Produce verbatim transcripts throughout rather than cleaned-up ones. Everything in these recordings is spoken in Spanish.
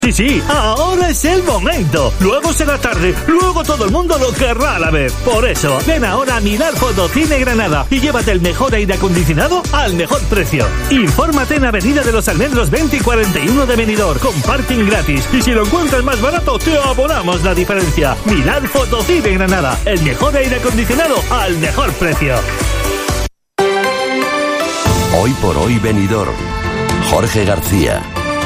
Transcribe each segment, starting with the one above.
Sí, sí, ahora es el momento. Luego será tarde, luego todo el mundo lo querrá a la vez. Por eso, ven ahora a Milar Fotocine Granada y llévate el mejor aire acondicionado al mejor precio. Infórmate en Avenida de los Almendros veinte y cuarenta y uno de Benidorm, con parking gratis. Y si lo encuentras más barato, te abonamos la diferencia. Milar Fotocine Granada, el mejor aire acondicionado al mejor precio. Hoy por hoy Benidorm. Jorge García.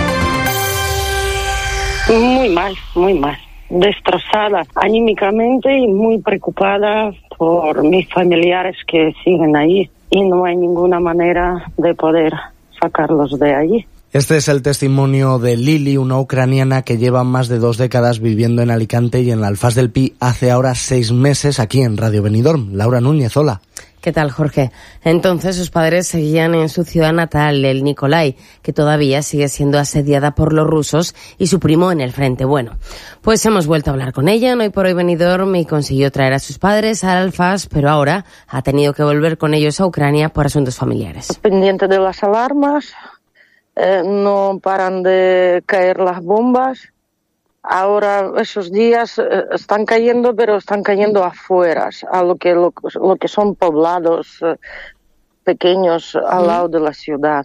Muy mal, muy mal. Destrozada anímicamente y muy preocupada por mis familiares que siguen ahí y no hay ninguna manera de poder sacarlos de allí. Este es el testimonio de Lili, una ucraniana que lleva más de dos décadas viviendo en Alicante y en la Alfaz del Pi hace ahora seis meses aquí en Radio Benidorm. Laura Núñez, hola. ¿Qué tal, Jorge? Entonces sus padres seguían en su ciudad natal, el Nikolai, que todavía sigue siendo asediada por los rusos, y su primo en el frente. Bueno, pues hemos vuelto a hablar con ella en Hoy por Hoy Benidorm y consiguió traer a sus padres al Alfaz, pero ahora ha tenido que volver con ellos a Ucrania por asuntos familiares. Pendiente de las alarmas, eh, no paran de caer las bombas. Ahora esos días eh, están cayendo, pero están cayendo afuera, a lo que lo, lo que son poblados eh, pequeños al ¿Sí? lado de la ciudad.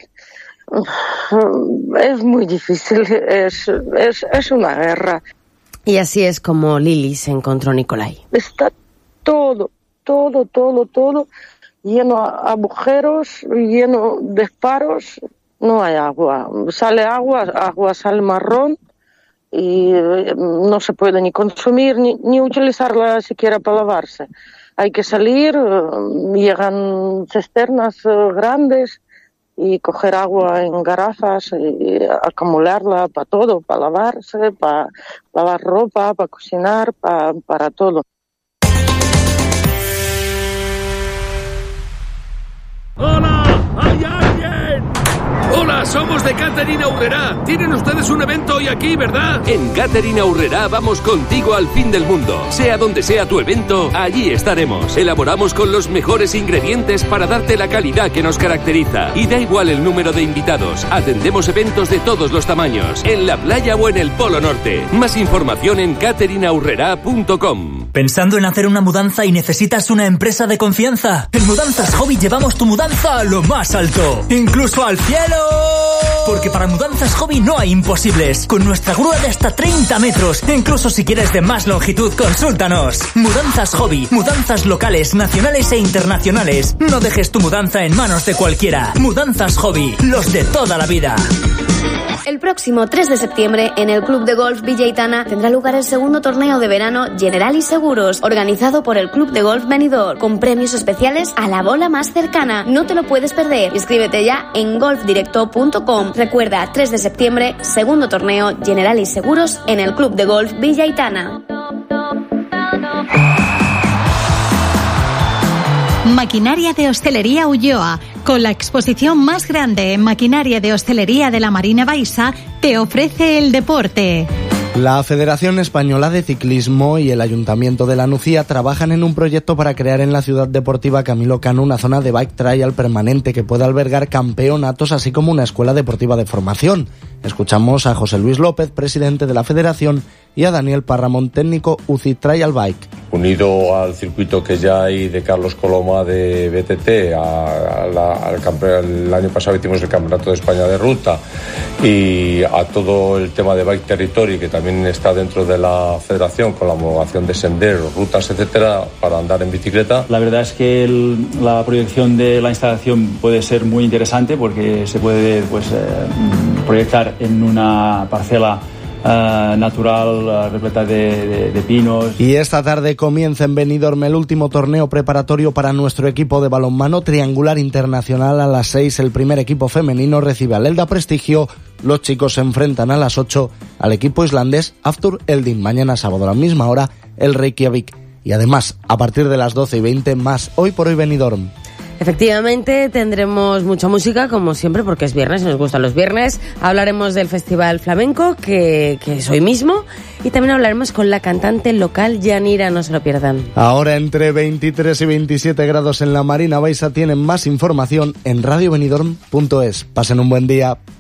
Es muy difícil, es, es, es una guerra. Y así es como Lili se encontró Nikolai. Está todo, todo, todo, todo lleno de agujeros, lleno de disparos. No hay agua. Sale agua, agua sale marrón. Y no se puede ni consumir ni, ni utilizarla siquiera para lavarse. Hay que salir, llegan cisternas grandes y coger agua en garrafas y acumularla para todo, para lavarse, para lavar ropa, para cocinar, para, para todo. ¡Hola! ¡Hay alguien! Hola, somos de Catering Aurrerá. Tienen ustedes un evento hoy aquí, ¿verdad? En Catering Aurrerá vamos contigo al fin del mundo. Sea donde sea tu evento, allí estaremos. Elaboramos con los mejores ingredientes para darte la calidad que nos caracteriza. Y da igual el número de invitados. Atendemos eventos de todos los tamaños, en la playa o en el Polo Norte. Más información en catering aurrerá punto com. ¿Pensando en hacer una mudanza y necesitas una empresa de confianza? En Mudanzas Hobby llevamos tu mudanza a lo más alto, incluso al cielo. Porque para Mudanzas Hobby no hay imposibles. Con nuestra grúa de hasta treinta metros. Incluso si quieres de más longitud, consúltanos. Mudanzas Hobby. Mudanzas locales, nacionales e internacionales. No dejes tu mudanza en manos de cualquiera. Mudanzas Hobby. Los de toda la vida. El próximo tres de septiembre, en el Club de Golf Villa Aitana, tendrá lugar el segundo torneo de verano Generali Seguros, organizado por el Club de Golf Benidorm, con premios especiales a la bola más cercana. No te lo puedes perder. Inscríbete ya en golf directo punto com. Recuerda, tres de septiembre, segundo torneo Generali Seguros en el Club de Golf Villa Aitana. Maquinaria de Hostelería Ulloa, con la exposición más grande en maquinaria de hostelería de la Marina Baixa, te ofrece el deporte. La Federación Española de Ciclismo y el Ayuntamiento de La Nucía trabajan en un proyecto para crear en la ciudad deportiva Camilo Cano una zona de bike trial permanente que pueda albergar campeonatos, así como una escuela deportiva de formación. Escuchamos a José Luis López, presidente de la Federación, y a Daniel Parramón, técnico U C I Trial Bike. Unido al circuito que ya hay de Carlos Coloma de B T T, a, a la, al campeón, el año pasado hicimos el Campeonato de España de Ruta, y a todo el tema de Bike Territory, que también está dentro de la Federación, con la homologación de senderos, rutas, etcétera, para andar en bicicleta. La verdad es que el, la proyección de la instalación puede ser muy interesante, porque se puede pues, eh, proyectar en una parcela Uh, natural, uh, repleta de, de, de pinos. Y esta tarde comienza en Benidorm el último torneo preparatorio para nuestro equipo de balonmano triangular internacional. A las seis el primer equipo femenino recibe al Elda Prestigio. Los chicos se enfrentan a las ocho al equipo islandés Aftur Eldin. Mañana sábado a la misma hora el Reykjavik. Y además a partir de las doce y veinte más Hoy por Hoy Benidorm. Efectivamente, tendremos mucha música, como siempre, porque es viernes y nos gustan los viernes. Hablaremos del Festival Flamenco, que, que es hoy mismo, y también hablaremos con la cantante local Yanira, no se lo pierdan. Ahora entre veintitrés y veintisiete grados en la Marina Baixa. Tienen más información en radio benidorm punto es. Pasen un buen día.